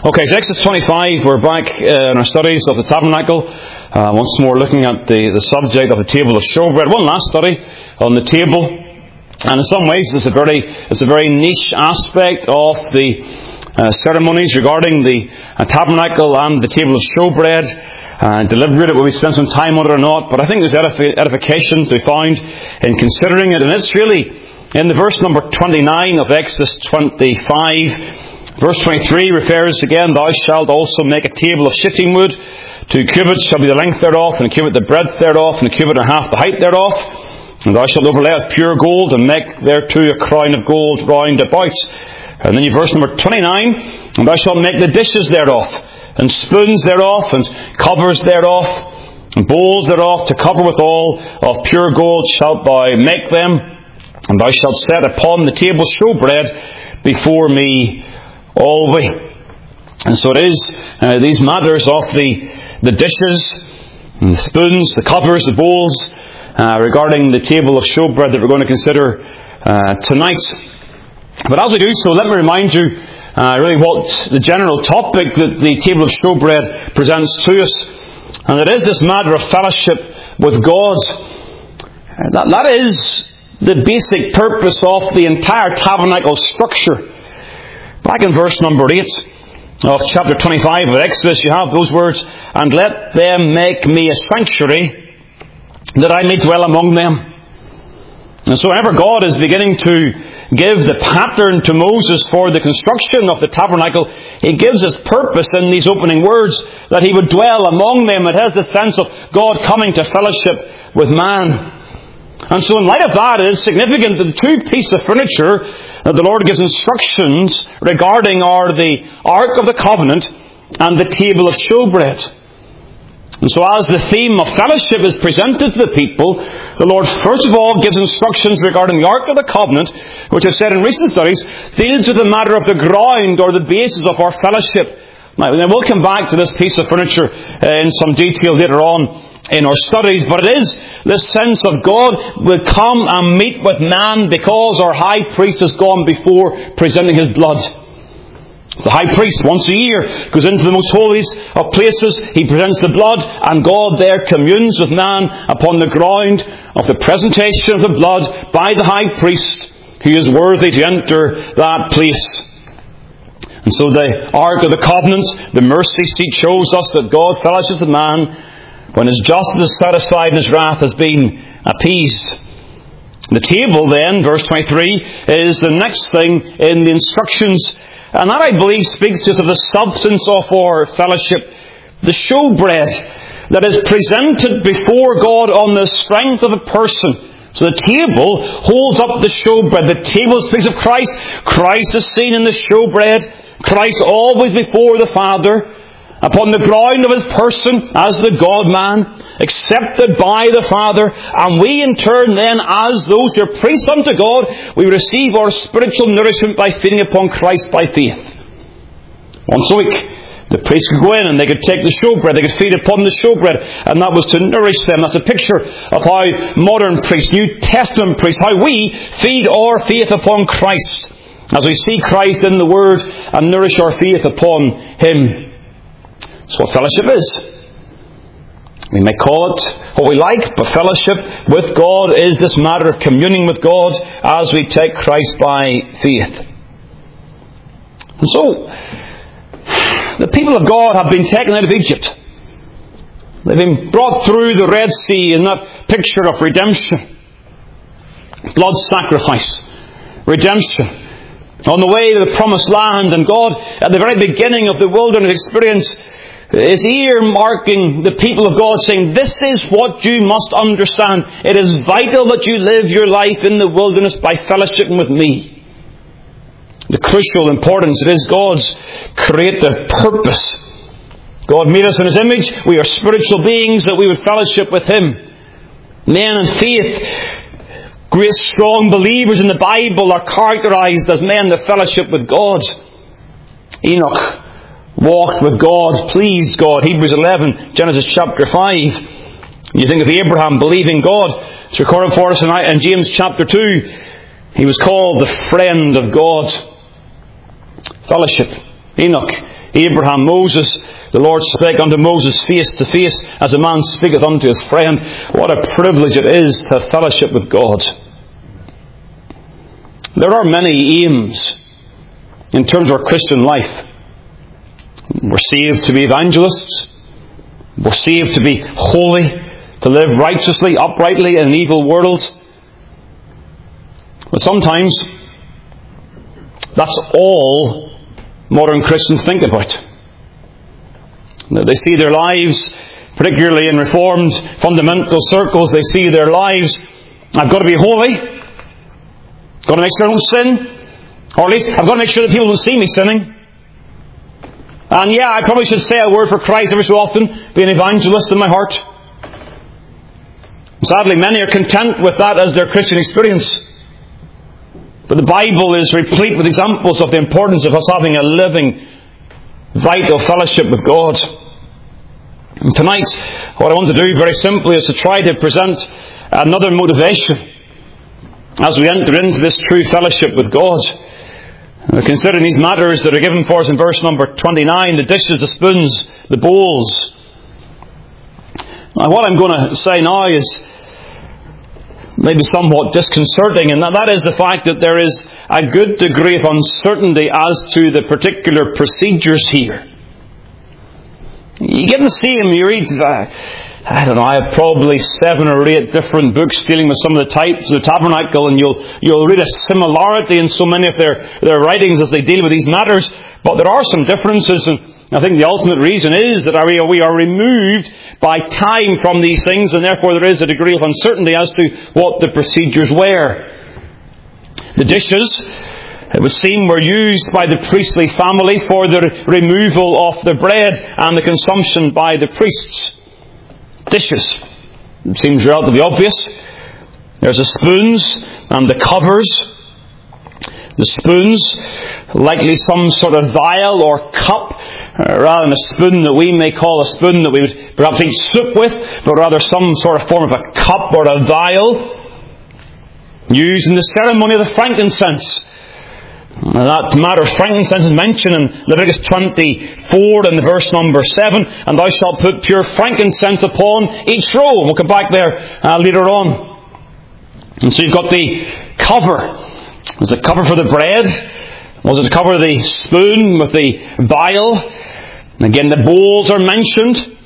Okay, so Exodus 25, we're back in our studies of the tabernacle. Once more looking at the subject of the table of showbread. One last study on the table. And in some ways it's a very niche aspect of the ceremonies regarding the tabernacle and the table of showbread. Deliberate whether we spend some time on it or not. But I think there's edification to be found in considering it. And it's really in the verse number 29 of Exodus 25. Verse 23 refers again, "Thou shalt also make a table of shittim wood. 2 cubits shall be the length thereof, and a cubit the breadth thereof, and a cubit and a half the height thereof. And thou shalt overlay it with pure gold, and make thereto a crown of gold round about." And then you verse number 29, "And thou shalt make the dishes thereof, and spoons thereof, and covers thereof, and bowls thereof, to cover withal of pure gold shalt thou make them. And thou shalt set upon the table showbread before me always." And so it is these matters of the dishes, and the spoons, the covers, the bowls, regarding the table of showbread that we're going to consider tonight. But as we do so, let me remind you really what the general topic that the table of showbread presents to us. And it is this matter of fellowship with God. That is the basic purpose of the entire tabernacle structure. Back in verse number 8 of chapter 25 of Exodus, you have those words, "And let them make me a sanctuary, that I may dwell among them." And so whenever God is beginning to give the pattern to Moses for the construction of the tabernacle, He gives His purpose in these opening words, that He would dwell among them. It has the sense of God coming to fellowship with man. And so in light of that, it is significant that the two pieces of furniture that the Lord gives instructions regarding are the Ark of the Covenant and the table of showbread. And so as the theme of fellowship is presented to the people, the Lord first of all gives instructions regarding the Ark of the Covenant, which I've said in recent studies, deals with the matter of the ground or the basis of our fellowship. Now, we'll come back to this piece of furniture in some detail later on in our studies, but it is this sense of God will come and meet with man because our high priest has gone before presenting his blood. The high priest, once a year, goes into the most holiest of places. He presents the blood, and God there communes with man upon the ground of the presentation of the blood by the high priest, who is worthy to enter that place. And so the Ark of the Covenant, the mercy seat, shows us that God fellowships with man when his justice is satisfied and his wrath has been appeased. The table then, verse 23, is the next thing in the instructions. And that, I believe, speaks to us of the substance of our fellowship. The showbread that is presented before God on the strength of a person. So the table holds up the showbread. The table speaks of Christ. Christ is seen in the showbread. Christ always before the Father, upon the ground of His person as the God-man, accepted by the Father. And we in turn then, as those who are priests unto God, we receive our spiritual nourishment by feeding upon Christ by faith. Once a week, the priests could go in and they could take the showbread, they could feed upon the showbread, and that was to nourish them. That's a picture of how modern priests, New Testament priests, how we feed our faith upon Christ, as we see Christ in the Word and nourish our faith upon Him. That's what fellowship is. We may call it what we like, but fellowship with God is this matter of communing with God as we take Christ by faith. And so, the people of God have been taken out of Egypt. They've been brought through the Red Sea in that picture of redemption. Blood sacrifice. Redemption. On the way to the promised land, and God, at the very beginning of the wilderness experience, is earmarking the people of God, saying, this is what you must understand. It is vital that you live your life in the wilderness by fellowshipping with me. The crucial importance, it is God's creative purpose. God made us in His image. We are spiritual beings that we would fellowship with Him. Men in faith, great strong believers in the Bible, are characterized as men that fellowship with God. Enoch walked with God, pleased God. Hebrews 11, Genesis chapter 5. You think of Abraham believing God. It's recorded for us in James chapter 2. He was called the friend of God. Fellowship. Enoch Abraham, Moses, the Lord spake unto Moses face to face, as a man speaketh unto his friend. What a privilege it is to have fellowship with God. There are many aims in terms of our Christian life. We're saved to be evangelists. We're saved to be holy, to live righteously, uprightly in an evil world. But sometimes that's all modern Christians think about. They see their lives, particularly in Reformed fundamental circles, they see their lives, I've got to be holy, got to make sure I don't sin, or at least I've got to make sure that people don't see me sinning. And yeah, I probably should say a word for Christ every so often, be an evangelist in my heart. Sadly, many are content with that as their Christian experience. But the Bible is replete with examples of the importance of us having a living, vital fellowship with God. And tonight, what I want to do very simply is to try to present another motivation as we enter into this true fellowship with God. Considering these matters that are given for us in verse number 29, the dishes, the spoons, the bowls. Now, what I'm going to say now is maybe somewhat disconcerting, and that is the fact that there is a good degree of uncertainty as to the particular procedures here. You get to see them, you read, I don't know, I have probably 7 or 8 different books dealing with some of the types of the tabernacle, and you'll read a similarity in so many of their writings as they deal with these matters, but there are some differences, and I think the ultimate reason is that we are removed by time from these things, and therefore there is a degree of uncertainty as to what the procedures were. The dishes, it would seem, were used by the priestly family for the removal of the bread and the consumption by the priests. Dishes. It seems relatively obvious. There's the spoons and the covers. The spoons, likely some sort of vial or cup, rather than a spoon that we may call a spoon that we would perhaps eat soup with, but rather some sort of form of a cup or a vial used in the ceremony of the frankincense. That matter of frankincense is mentioned in Leviticus 24 in the verse number 7, and thou shalt put pure frankincense upon each roll. We'll come back there later on. And so you've got the cover. Was it cover for the bread? Was it to cover the spoon with the vial? And again, the bowls are mentioned.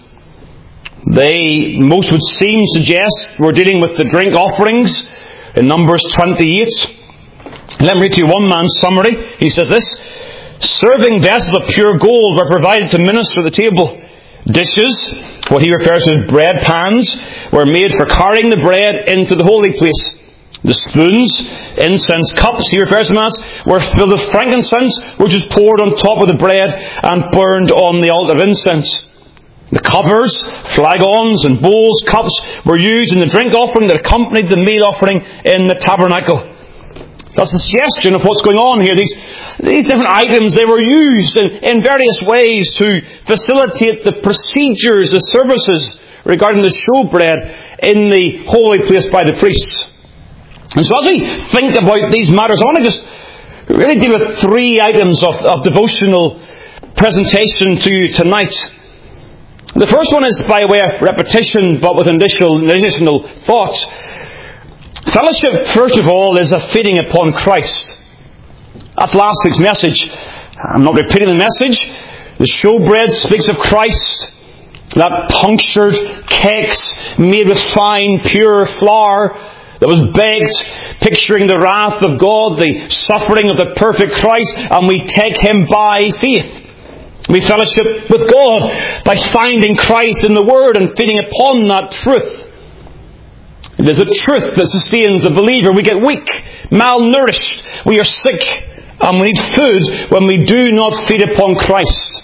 They, most would seem, suggest we're dealing with the drink offerings in Numbers 28. Let me read to you one man's summary. He says this: serving vessels of pure gold were provided to minister at the table. Dishes, what he refers to as bread pans, were made for carrying the bread into the holy place. The spoons, incense cups, he refers to them as, were filled with frankincense, which was poured on top of the bread and burned on the altar of incense. The covers, flagons and bowls, cups were used in the drink offering that accompanied the meal offering in the tabernacle. That's the suggestion of what's going on here. These different items, they were used in various ways to facilitate the procedures, the services regarding the showbread in the holy place by the priests. And so as we think about these matters, I want to just really deal with 3 items of devotional presentation to you tonight. The first one is by way of repetition, but with additional thoughts. Fellowship, first of all, is a feeding upon Christ. That's last week's message. I'm not repeating the message. The showbread speaks of Christ. That punctured cakes made with fine, pure flour that was baked, picturing the wrath of God, the suffering of the perfect Christ, and we take Him by faith. We fellowship with God by finding Christ in the Word and feeding upon that truth. It is a truth that sustains the believer. We get weak, malnourished, we are sick, and we need food when we do not feed upon Christ.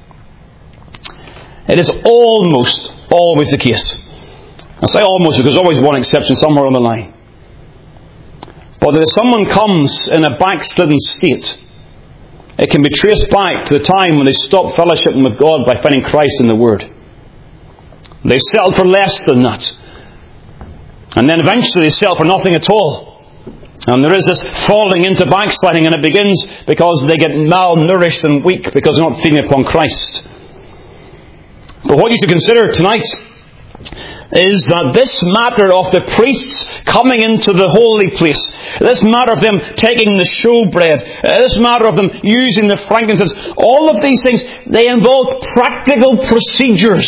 It is almost always the case. I say almost because there's always one exception somewhere on the line. But if someone comes in a backslidden state, it can be traced back to the time when they stopped fellowshipping with God by finding Christ in the Word. They settled for less than that. And then eventually they settled for nothing at all. And there is this falling into backsliding, and it begins because they get malnourished and weak because they're not feeding upon Christ. But what you should consider tonight is that this matter of the priests coming into the holy place, this matter of them taking the showbread, this matter of them using the frankincense, all of these things, they involve practical procedures.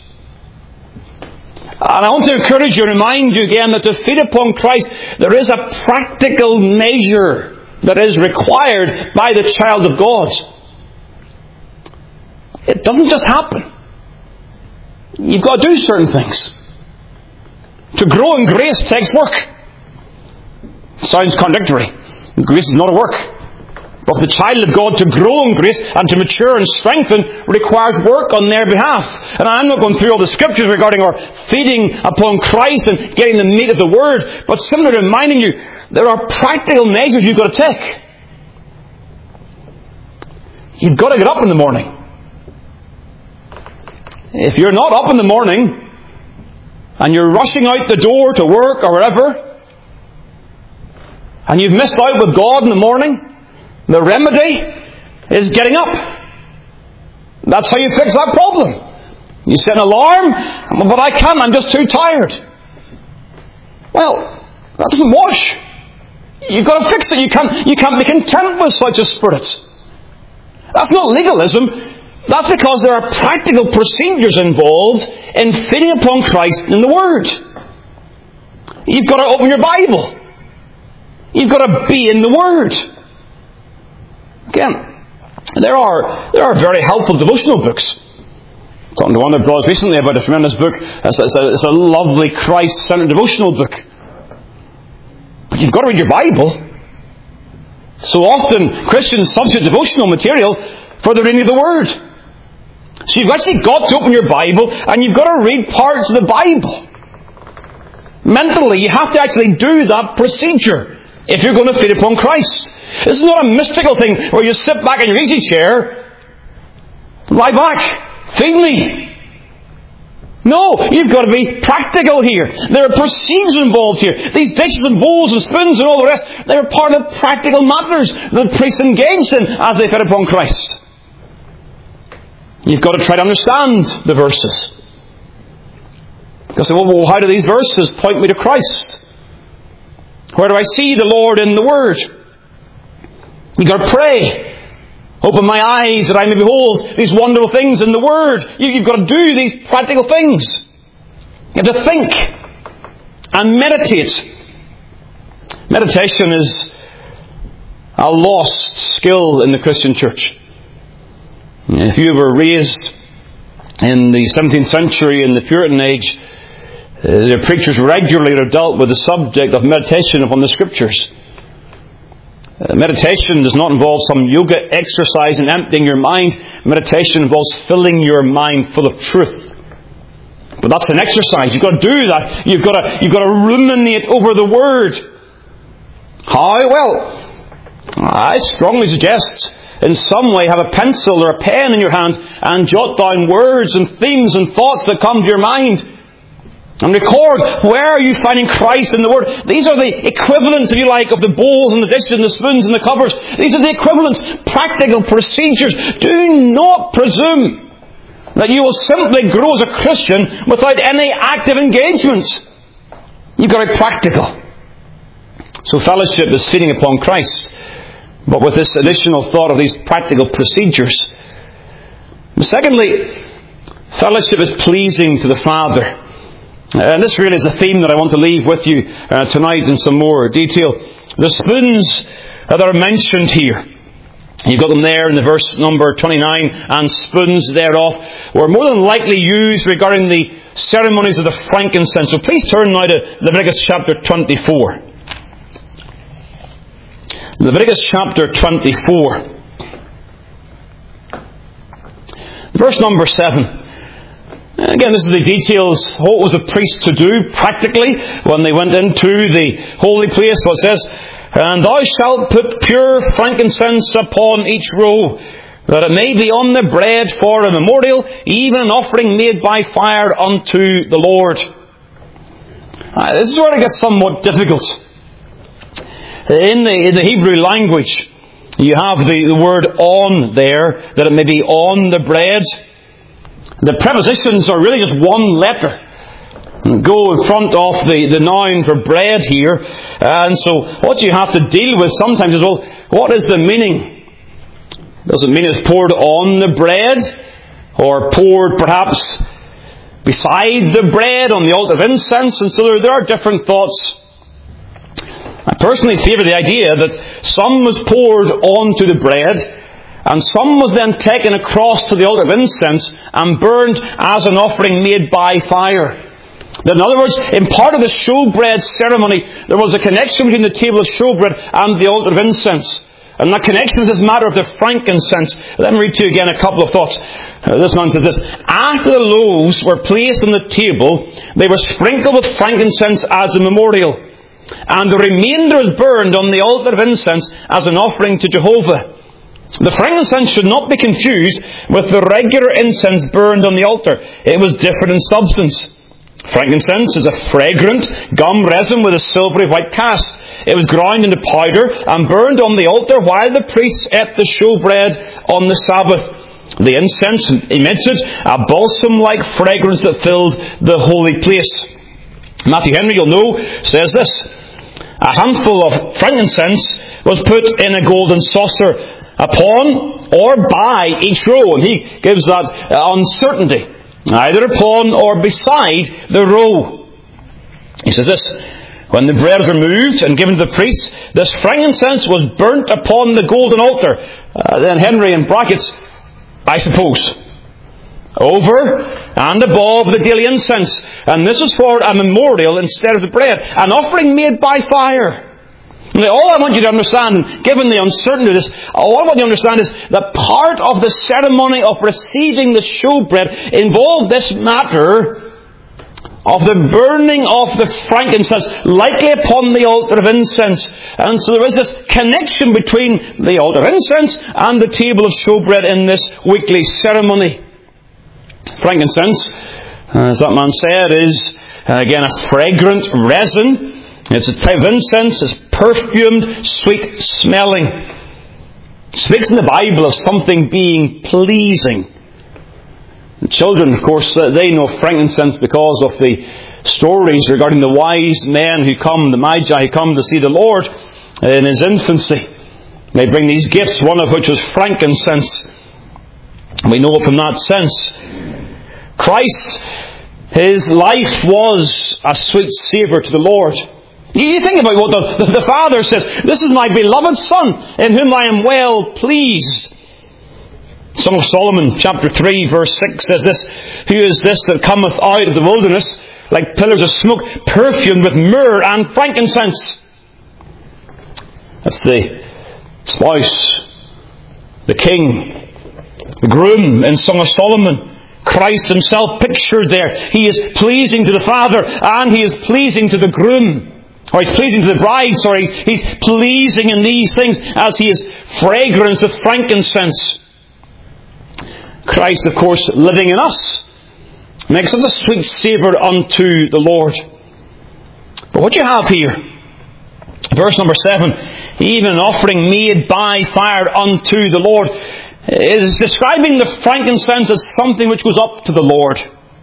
And I want to encourage you and remind you again that to feed upon Christ, there is a practical measure that is required by the child of God. It doesn't just happen. You've got to do certain things. To grow in grace takes work. Sounds contradictory. Grace is not a work. But the child of God, to grow in grace and to mature and strengthen, requires work on their behalf. And I'm not going through all the scriptures regarding our feeding upon Christ and getting the meat of the Word, but simply reminding you, there are practical measures you've got to take. You've got to get up in the morning. If you're not up in the morning, and you're rushing out the door to work or wherever, and you've missed out with God in the morning, the remedy is getting up. That's how you fix that problem. You set an alarm, but I can't, I'm just too tired. Well, that doesn't wash. You've got to fix it. You can't be content with such a spirit. That's not legalism. That's because there are practical procedures involved in feeding upon Christ in the Word. You've got to open your Bible. You've got to be in the Word. Again, there are very helpful devotional books. Talking to one of the brothers recently about a tremendous book. It's a lovely Christ-centered devotional book. But you've got to read your Bible. So often Christians substitute devotional material for the reading of the Word. So you've actually got to open your Bible and you've got to read parts of the Bible. Mentally, you have to actually do that procedure if you're going to feed upon Christ. This is not a mystical thing where you sit back in your easy chair, lie back, feed me. No, you've got to be practical here. There are procedures involved here. These dishes and bowls and spoons and all the rest, they're part of practical matters that priests engaged in as they fed upon Christ. You've got to try to understand the verses. You'll say, well, how do these verses point me to Christ? Where do I see the Lord in the Word? You've got to pray. Open my eyes that I may behold these wonderful things in the Word. You've got to do these practical things. You have to think and meditate. Meditation is a lost skill in the Christian church. If you were raised in the 17th century, in the Puritan age, the preachers regularly dealt with the subject of meditation upon the Scriptures. Meditation does not involve some yoga exercise and emptying your mind. Meditation involves filling your mind full of truth. But that's an exercise. You've got to do that. You've got to ruminate over the Word. How? Well, I strongly suggest in some way have a pencil or a pen in your hand and jot down words and themes and thoughts that come to your mind. And record, where are you finding Christ in the Word? These are the equivalents, if you like, of the bowls and the dishes and the spoons and the covers. These are the equivalents, practical procedures. Do not presume that you will simply grow as a Christian without any active engagement. You've got to be practical. So fellowship is feeding upon Christ, but with this additional thought of these practical procedures. But secondly, fellowship is pleasing to the Father. And this really is a theme that I want to leave with you tonight in some more detail. The spoons that are mentioned here, you've got them there in the verse number 29, and spoons thereof were more than likely used regarding the ceremonies of the frankincense. So please turn now to Leviticus chapter 24. Leviticus chapter 24. Verse number 7. Again, this is the details. What was the priest to do practically when they went into the holy place? Well, it says, and thou shalt put pure frankincense upon each row, that it may be on the bread for a memorial, even an offering made by fire unto the Lord. This is where it gets somewhat difficult. in the Hebrew language, you have the word on there, that it may be on the bread. The prepositions are really just one letter. Go in front of the noun for bread here. And so what you have to deal with sometimes is, well, what is the meaning? Does it mean it's poured on the bread? Or poured perhaps beside the bread on the altar of incense? And so there are different thoughts. I personally favour the idea that some was poured onto the bread, and some was then taken across to the altar of incense and burned as an offering made by fire. In other words, in part of the showbread ceremony, there was a connection between the table of showbread and the altar of incense. And that connection is this matter of the frankincense. Let me read to you again a couple of thoughts. This man says this: after the loaves were placed on the table, they were sprinkled with frankincense as a memorial, and the remainder was burned on the altar of incense as an offering to Jehovah. The frankincense should not be confused with the regular incense burned on the altar. It was different in substance. Frankincense is a fragrant gum resin with a silvery white cast. It was ground into powder and burned on the altar while the priests ate the showbread on the Sabbath. The incense emitted a balsam-like fragrance that filled the holy place. Matthew Henry, you'll know, says this: a handful of frankincense was put in a golden saucer upon or by each row. And he gives that uncertainty. Either upon or beside the row. He says this: when the bread was removed and given to the priests, this frankincense was burnt upon the golden altar. Then Henry in brackets, I suppose, over and above the daily incense. And this is for a memorial instead of the bread, an offering made by fire. Now, all I want you to understand, given the uncertainty of this, all I want you to understand is that part of the ceremony of receiving the showbread involved this matter of the burning of the frankincense, likely upon the altar of incense. And so there is this connection between the altar of incense and the table of showbread in this weekly ceremony. Frankincense, as that man said, is again a fragrant resin. It's a type of incense. It's perfumed, sweet smelling. It speaks in the Bible of something being pleasing. The children, of course, they know frankincense because of the stories regarding the wise men who come, the Magi who come to see the Lord in His infancy. They bring these gifts, one of which was frankincense. We know it from that sense. Christ, His life was a sweet savour to the Lord. You think about what the Father says: this is my beloved Son, in whom I am well pleased. Song of Solomon, chapter 3, verse 6 says this: who is this that cometh out of the wilderness, like pillars of smoke, perfumed with myrrh and frankincense? That's the spouse, the king, the groom in Song of Solomon. Christ Himself pictured there. He is pleasing to the Father, and He is pleasing to the groom. Or He's pleasing to the bride, He's pleasing in these things as He is fragrance of frankincense. Christ, of course, living in us, makes us a sweet savour unto the Lord. But what you have here, verse number 7, even an offering made by fire unto the Lord, is describing the frankincense as something which goes up to the Lord.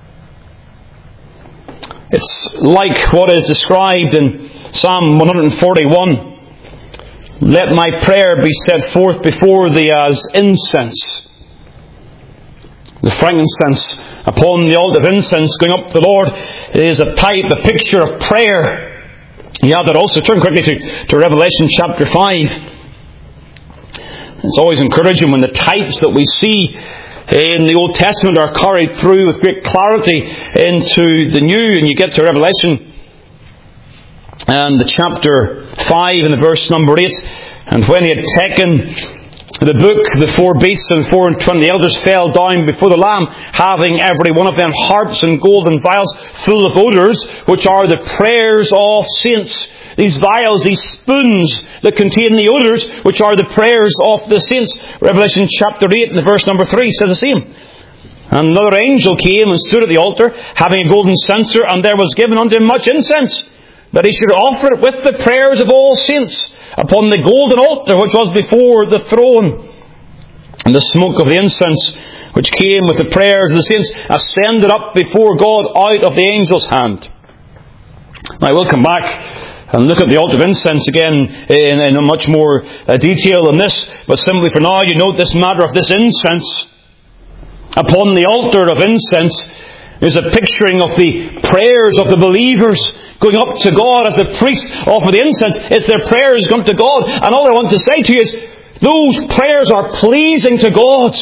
It's like what is described in Psalm 141. Let my prayer be set forth before Thee as incense. The frankincense upon the altar of incense going up to the Lord is a type, a picture of prayer. You have that also. Turn quickly to Revelation chapter 5. It's always encouraging when the types that we see in the Old Testament are carried through with great clarity into the New. And you get to Revelation and the chapter 5 and the verse number 8. And when He had taken the book, the 4 beasts and 24 elders fell down before the Lamb, having every one of them harps and golden vials full of odours, which are the prayers of saints. These vials, these spoons that contain the odours, which are the prayers of the saints. Revelation chapter 8 and the verse number 3 says the same. And another angel came and stood at the altar, having a golden censer, and there was given unto him much incense, that he should offer it with the prayers of all saints upon the golden altar which was before the throne. And the smoke of the incense which came with the prayers of the saints ascended up before God out of the angel's hand. Now we'll come back and look at the altar of incense again in a much more detail than this, but simply for now you note this matter of this incense. Upon the altar of incense is a picturing of the prayers of the believers going up to God as the priests offer the incense. It's their prayers going to God. And all I want to say to you is, those prayers are pleasing to God.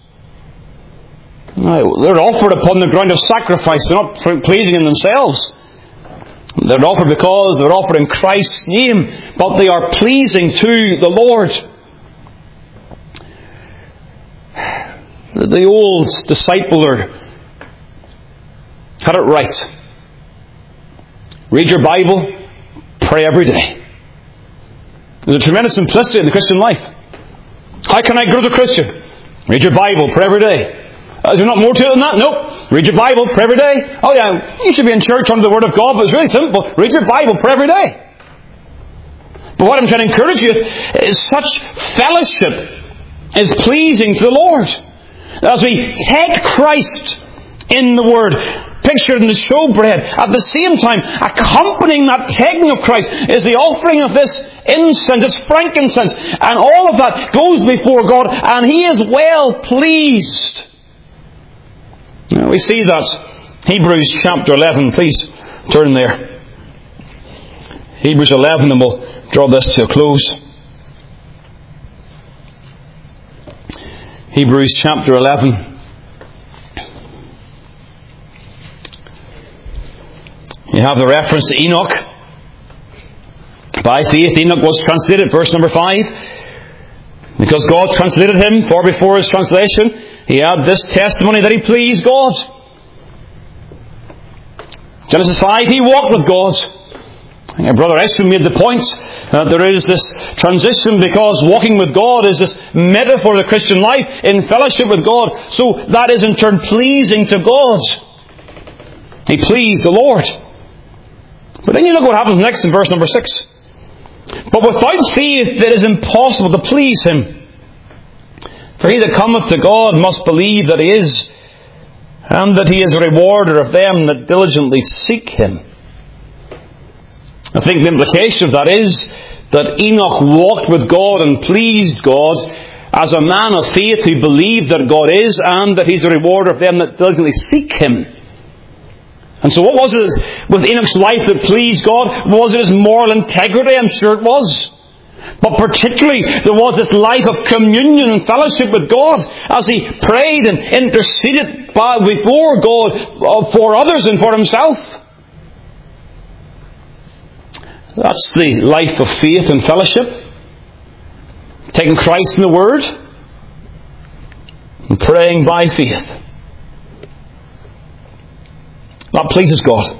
Now, they're offered upon the ground of sacrifice. They're not pleasing in themselves. They're offered because they're offered in Christ's name. But they are pleasing to the Lord. The old discipler had it right. Read your Bible, pray every day. There's a tremendous simplicity in the Christian life. How can I grow as a Christian? Read your Bible, pray every day. Is there not more to it than that? No. Read your Bible, pray every day. Oh yeah, you should be in church under the Word of God, but it's really simple. Read your Bible, pray every day. But what I'm trying to encourage you is such fellowship is pleasing to the Lord. As we take Christ in the Word, pictured in the showbread, at the same time, accompanying that taking of Christ is the offering of this incense, it's frankincense, and all of that goes before God, and He is well pleased. Now, we see that. Hebrews chapter 11, please turn there. Hebrews 11, and we'll draw this to a close. Hebrews chapter 11. You have the reference to Enoch. By faith, Enoch was translated, verse number 5. Because God translated him, for before his translation, he had this testimony that he pleased God. Genesis 5, he walked with God. And Brother Eshu made the point that there is this transition because walking with God is this metaphor of the Christian life in fellowship with God. So that is in turn pleasing to God. He pleased the Lord. But then you look what happens next in verse number 6. But without faith it is impossible to please Him. For he that cometh to God must believe that He is, and that He is a rewarder of them that diligently seek Him. I think the implication of that is that Enoch walked with God and pleased God as a man of faith who believed that God is, and that He's a rewarder of them that diligently seek Him. And so what was it with Enoch's life that pleased God? Was it his moral integrity? I'm sure it was. But particularly, there was this life of communion and fellowship with God as he prayed and interceded before God for others and for himself. That's the life of faith and fellowship. Taking Christ in the Word and praying by faith. That pleases God.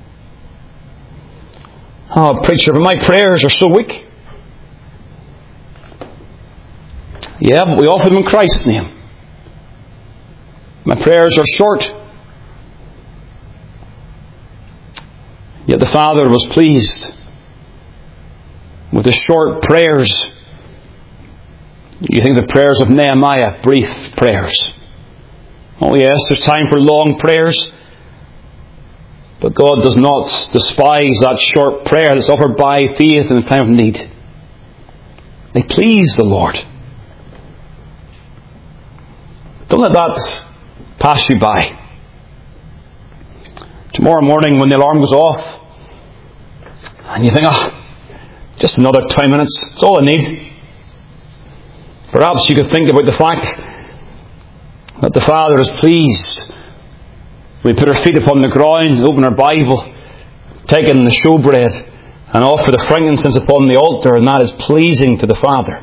Oh, preacher, but my prayers are so weak. Yeah, but we offer them in Christ's name. My prayers are short. Yet the Father was pleased with the short prayers. You think the prayers of Nehemiah, brief prayers. Oh yes, there's time for long prayers. But God does not despise that short prayer that's offered by faith in the time of need. They please the Lord. Don't let that pass you by. Tomorrow morning when the alarm goes off and you think, just another 20 minutes, it's all I need. Perhaps you could think about the fact that the Father is pleased. We put our feet upon the ground, open our Bible, take in the showbread, and offer the frankincense upon the altar, and that is pleasing to the Father.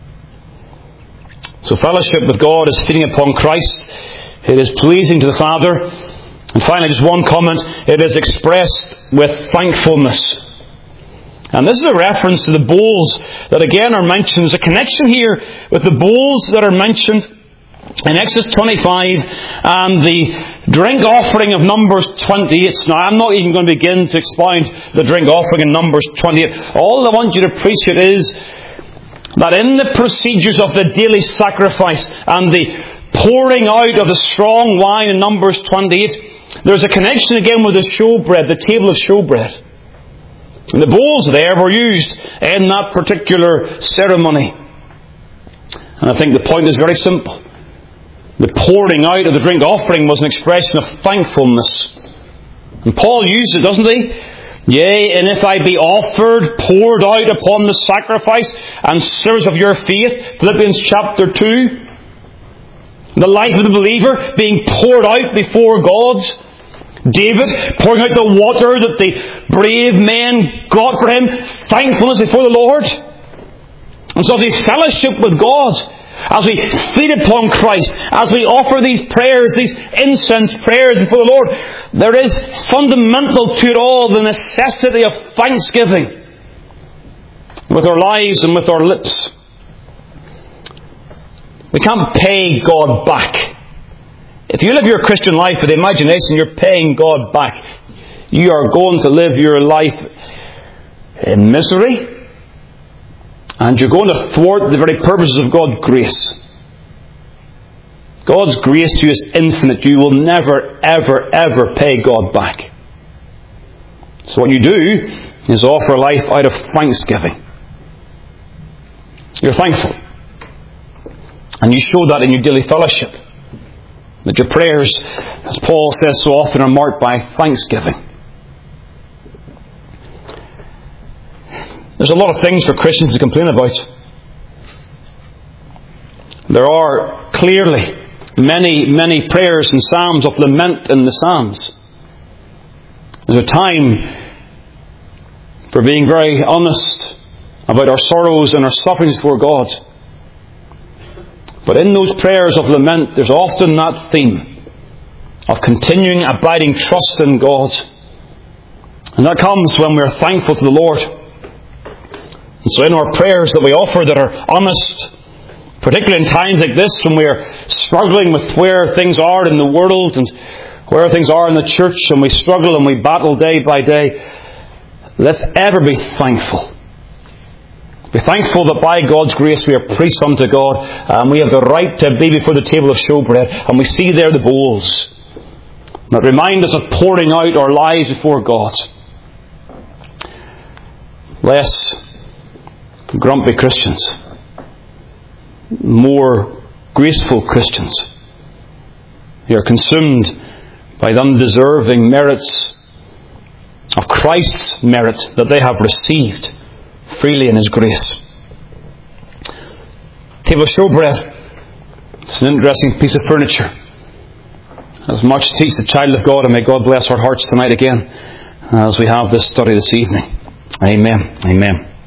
So fellowship with God is feeding upon Christ. It is pleasing to the Father. And finally, just one comment. It is expressed with thankfulness. And this is a reference to the bowls that again are mentioned. There's a connection here with the bowls that are mentioned In Exodus 25 and the drink offering of Numbers 28. Now, I'm not even going to begin to expound the drink offering in Numbers 28. All I want you to appreciate is that in the procedures of the daily sacrifice and the pouring out of the strong wine in Numbers 28, there's a connection again with the showbread, the table of showbread. And the bowls there were used in that particular ceremony. And I think the point is very simple. The pouring out of the drink offering was an expression of thankfulness. And Paul used it, doesn't he? Yea, and if I be offered, poured out upon the sacrifice and service of your faith, Philippians chapter 2, the life of the believer being poured out before God. David pouring out the water that the brave men got for him, thankfulness before the Lord. And so as we fellowship with God, as we feed upon Christ, as we offer these prayers, these incense prayers before the Lord, there is fundamental to it all the necessity of thanksgiving with our lives and with our lips. We can't pay God back. If you live your Christian life with the imagination you're paying God back, you are going to live your life in misery, and you're going to thwart the very purposes of God's grace. God's grace to you is infinite. You will never, ever, ever pay God back. So what you do is offer life out of thanksgiving. You're thankful. And you show that in your daily fellowship. That your prayers, as Paul says so often, are marked by thanksgiving. There's a lot of things for Christians to complain about. There are clearly many prayers and psalms of lament in the Psalms. There's a time for being very honest about our sorrows and our sufferings before God. But in those prayers of lament, there's often that theme of continuing, abiding trust in God. And that comes when we're thankful to the Lord. And so in our prayers that we offer that are honest, particularly in times like this when we're struggling with where things are in the world and where things are in the church, and we struggle and we battle day by day, let's ever be thankful. Be thankful that by God's grace we are priests unto God, and we have the right to be before the table of showbread, and we see there the bowls that remind us of pouring out our lives before God. Less grumpy Christians, more graceful Christians who are consumed by the undeserving merits of Christ's merit that they have received freely in His grace. Table of showbread. It's an interesting piece of furniture. As much to teach the child of God, and may God bless our hearts tonight again as we have this study this evening. Amen. Amen.